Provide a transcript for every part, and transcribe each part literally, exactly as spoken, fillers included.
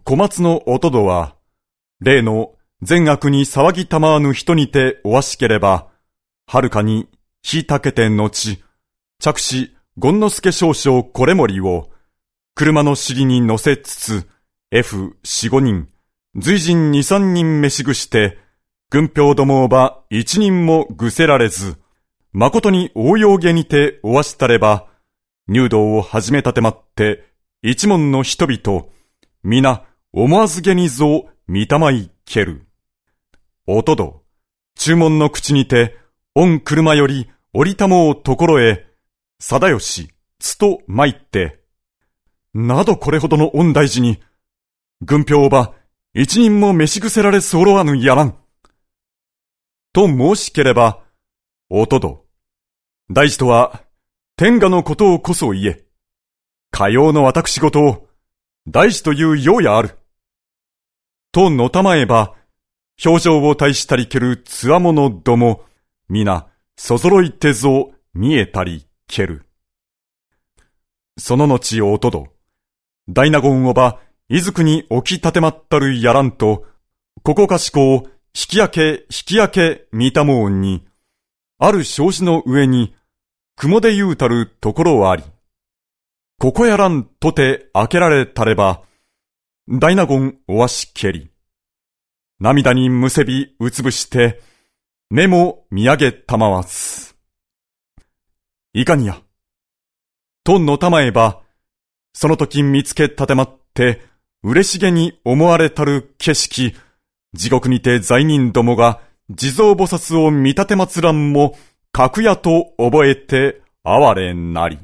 小松のおとどは、例の善悪に騒ぎたまわぬ人にておわしければ、はるかに日たけて後、着し権之助少将これもりを、車の尻に乗せつつ、F 四五人、随人二三人召しぐして、軍兵どもをば一人もぐせられず、誠に応用下にておわしたれば、入道を始め立てまって、一門の人々、皆思わず下にぞ見たまいける。おとど、注文の口にて、御車より降りたもうところへ、貞吉、つと参って、などこれほどの御大事に、軍兵ば一人も召しぐせられ候わぬやらん。と申しければ、おとど、大事とは、天下のことをこそ言え、かようの私事を、大事というようやある。とのたまえば、表情を大したりけるつわものども、皆、そぞろいてぞ見えたりける。その後おとど、大納言をば、いずくに置き立てまったるやらんと、ここかしこを引き開け引き開け見たもんに、ある障子の上に、雲で言うたるところはあり、ここやらんとて開けられたれば、大納言おわしけり、涙にむせびうつぶして、目も見上げたまわず。いかにや、とのたまえば、その時見つけたてまって、嬉しげに思われたる景色、地獄にて罪人どもが地蔵菩薩を見立てまつらんも、格やと覚えて哀れなり。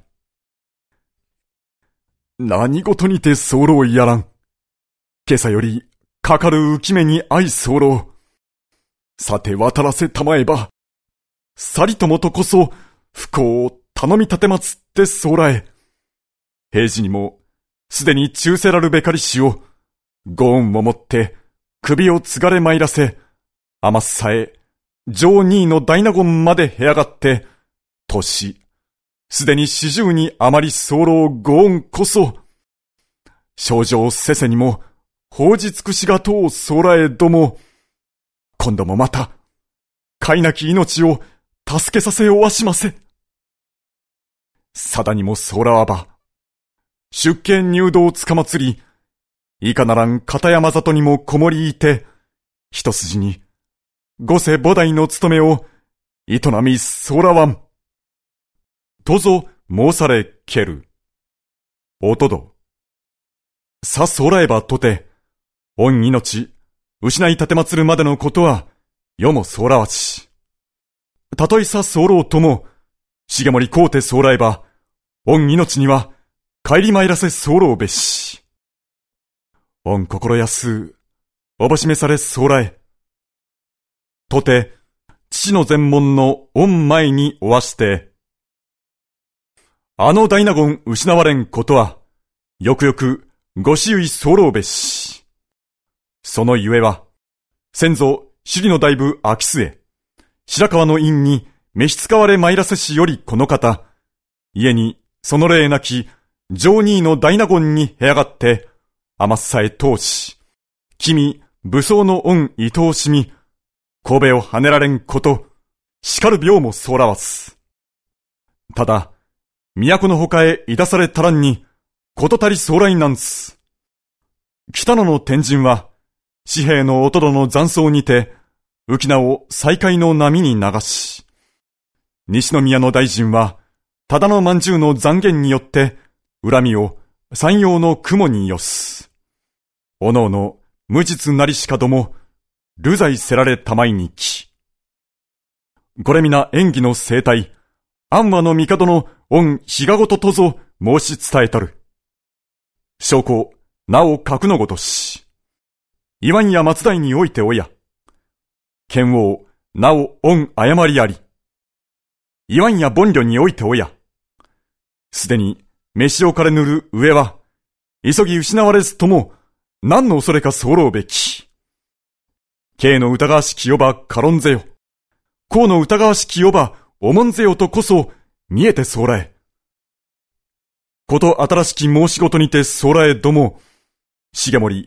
何事にて候やらん。今朝よりかかる浮目に相候。さて渡らせたまえば、さりともとこそ不幸を頼み立てまつって候え。平時にもすでに中せらるべかりしを、ご恩をもって首をつがれ参らせ、甘さえ、上二位の大納言までへ上がって、年、すでに四十にあまり候ご恩こそ、症状せせにも、報じ尽くしがとう候えども、今度もまた、飼いなき命を助けさせおわしませ。さだにも候わば、出家入道をつかまつり、いかならん片山里にもこもりいて、一筋に、五世菩提の務めを、営み候わん。とぞ申されける。おとど。さ候えばとて、御命、失い立てまつるまでのことは、世も候わし。たとえさ候とも、重盛皇帝候えば、御命には、帰り参らせ候べし。御心安、おぼしめされ候え。とて、父の前門の御前におわして、あの大納言失われんことは、よくよくご支意候べし。そのゆえは、先祖、首里の大部秋末、白川の院に召し使われ参らせしよりこの方、家にその礼なき、上二位の大納言にへ上がって、甘さえ通し、君、武装の恩愛おしみ、神戸を跳ねられんこと、叱る病も候わず。ただ、都の他へいだされたらんに、ことたり将来なんす。北野の天神は、紙幣のおとどの残草にて、浮名を再会の波に流し、西宮の大臣は、ただの饅頭の残言によって、恨みを山陽の雲によす。おのおの無実なりしかども、流罪せられたまいにき。これ皆演技の生態、安和の帝の御日がごととぞ申し伝えたる。証拠、なお書くのごとし。岩んや松代においておや。剣王、なお御誤りあり。岩んや凡慮においておや。すでに、飯をかれぬる上は、急ぎ失われずとも、何の恐れか候べき。慶の疑わしきよば軽んぜよ。公の疑わしきよば重んぜよとこそ、見えて候え。こと新しき申し事にて候えども、重盛、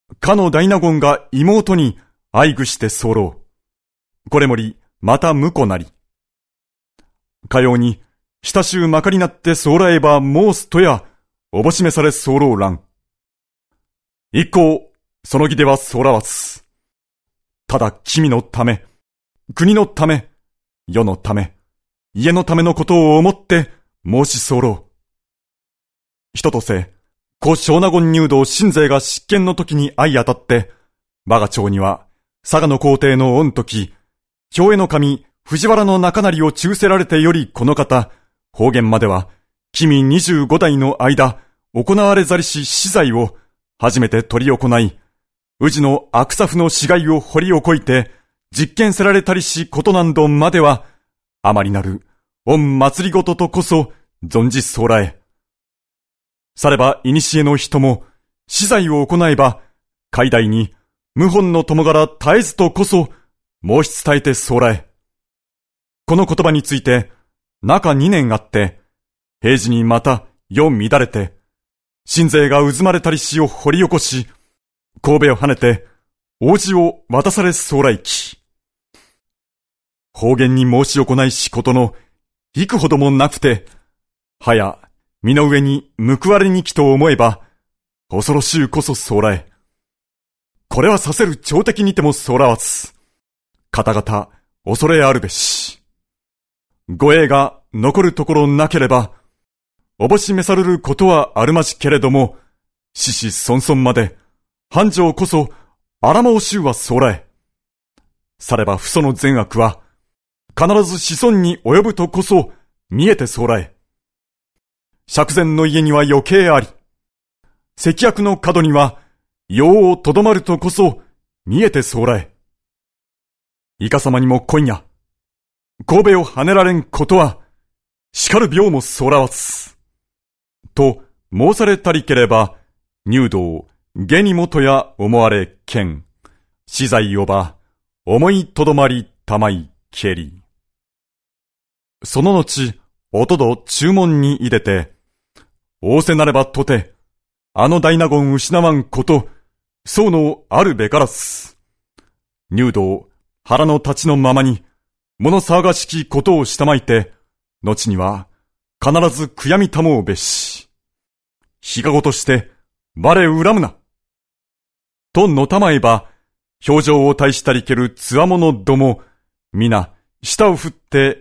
かの大納言が妹に愛愚して候。これもり、また婿なり。かように、親しゅうまかりなってそうらえば申すとや、おぼしめされ候らん。一向、その義ではそうらわず。ただ君のため、国のため、世のため、家のためのことを思って申し候。人とせ、故小納言入道新勢が執権の時に相当たって、我が町には、佐賀の皇帝の御時、京への神、藤原の中成を忠せられてよりこの方、方言までは、君二十五代の間、行われざりし死罪を、初めて取り行い、宇治の悪作の死骸を掘り起こいて、実験せられたりしことなんどまでは、あまりなる、御祭りごととこそ、存じそうらえ。されば、古の人も、死罪を行えば、海外に、謀反の友柄絶えずとこそ、申し伝えてそうらえ。この言葉について、中二年あって、平時にまた世乱れて、新勢が渦まれたりしを掘り起こし、神戸を跳ねて、王子を渡されそうらいき。方言に申し行いしことの、幾ほどもなくて、はや、身の上に報われにきと思えば、恐ろしゅうこそそうらえ。これはさせる朝敵にてもそうらわず、方々、恐れあるべし。ご栄が残るところなければ、おぼしめされることはあるまじけれども、子々孫々まで、繁盛こそ、あらまおしゅうはそうらえ。されば父祖の善悪は、必ず子孫に及ぶとこそ、見えてそうらえ。釈然の家には余計あり、赤悪の角には、用をとどまるとこそ、見えてそうらえ。いかさまにも今夜、神戸を跳ねられんことは、叱る病もそうらわず。と申されたりければ、入道、下にもとや思われけん。死罪をば、思いとどまりたまいけり。その後、おとど注文に入れて、仰せなればとて、あの大納言失わんこと、そうのあるべからず。入道、腹の立ちのままに、物騒がしきことをしたまいて、後には、必ず悔やみたもうべし。日がごとして、我恨むな。とのたまえば、表情を大したりけるつわものども、皆、舌を振って、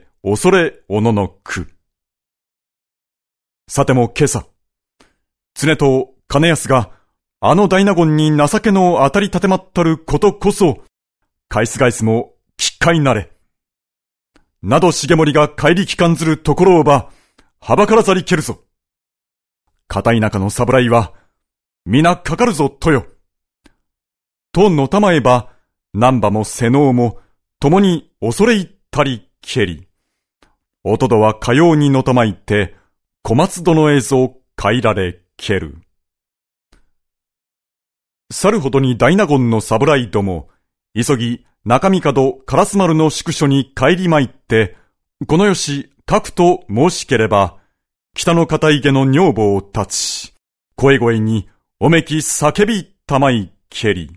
恐れおののく。さても今朝、常と金安が、あの大納言に情けの当たり立てまったることこそ、返す返すも、きっかいなれ。など重盛が帰り帰還ずるところをば、はばからざりけるぞ。片田舎の侍は、皆かかるぞとよ。とのたまえば、南波も瀬能も、共に恐れ入ったりけり。おとどはかようにのたまいて、小松殿へぞ帰られける。去るほどに大納言の侍ども、急ぎ中見門烏丸の宿所に帰りまいって、このよし書くと申しければ、北の片池の女房を立ち、声声におめき叫びたまいけり。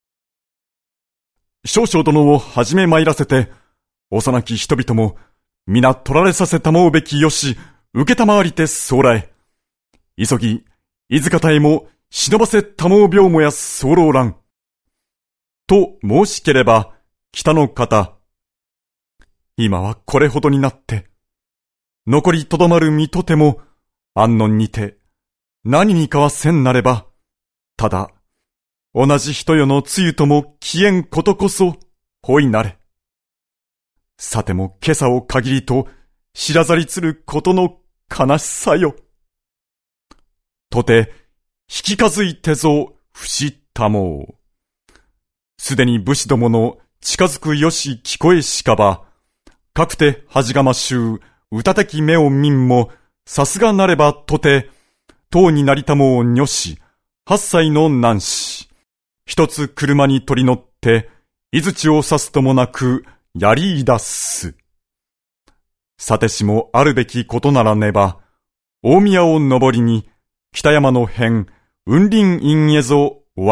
少々殿をはじめ参らせて、幼き人々も、皆取られさせたもうべきよし、受けたまわりてそうらえ。急ぎ、伊豆方へも、忍ばせたもう病もや候らん。と申しければ、北の方。今はこれほどになって、残りとどまる身とても、安穏にて、何にかはせんなれば、ただ、同じ人よのつゆとも消えんことこそ、ほいなれ。さても今朝を限りと、知らざりつることの悲しさよ。とて、引き数いてぞ、不死たもう。すでに武士どもの近づくよし聞こえしかば、かくて恥がましゅう、歌的目を見んも、さすがなればとて、唐になりたもう女子、八歳の男子、一つ車に取り乗って、井槌を刺すともなく、やりいだす。さてしもあるべきことならねば、大宮を登りに、北山の辺、雲林院へぞおわし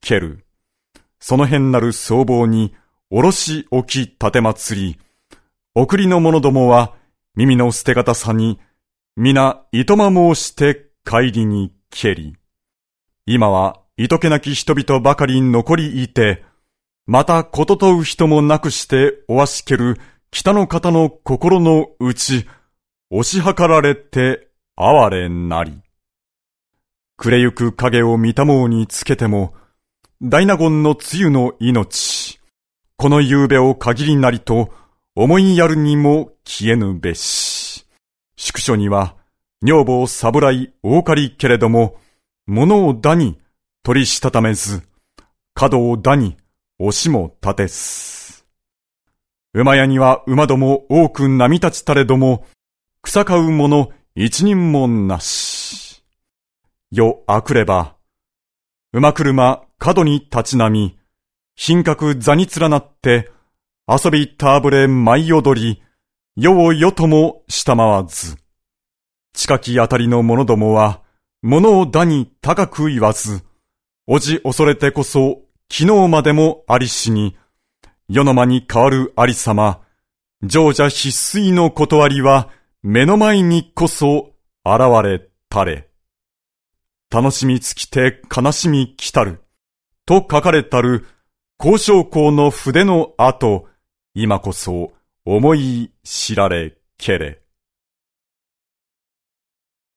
蹴る。その辺なる僧帽に、おろし置き立て祭り、送りの者どもは、耳の捨て方さに、皆、いとま申して帰りに蹴り。今は、いとけなき人々ばかり残りいて、またこととう人もなくしておわしける北の方の心の内、押し量られて哀れなり。暮れゆく影を見たもうにつけても、大納言の梅雨の命、この夕べを限りなりと思いやるにも消えぬべし。宿所には、女房侍大狩りけれども、物をだに取りしたためず、角をだに押しも立てす。馬屋には馬ども多く波立ちたれども、草買う者一人もなし。夜明くれば、馬車角に立ち並み、品格座に連なって、遊びたぶれ舞い踊り、世を世とも下回わず。近きあたりの者どもは、物をだに高く言わず、おじ恐れてこそ、昨日までもありしに、世の間に変わるありさま、常者必須の断りは、目の前にこそ現れたれ。楽しみ尽きて悲しみ来たる、と書かれたる、高将校の筆の跡、今こそ思い知られけれ。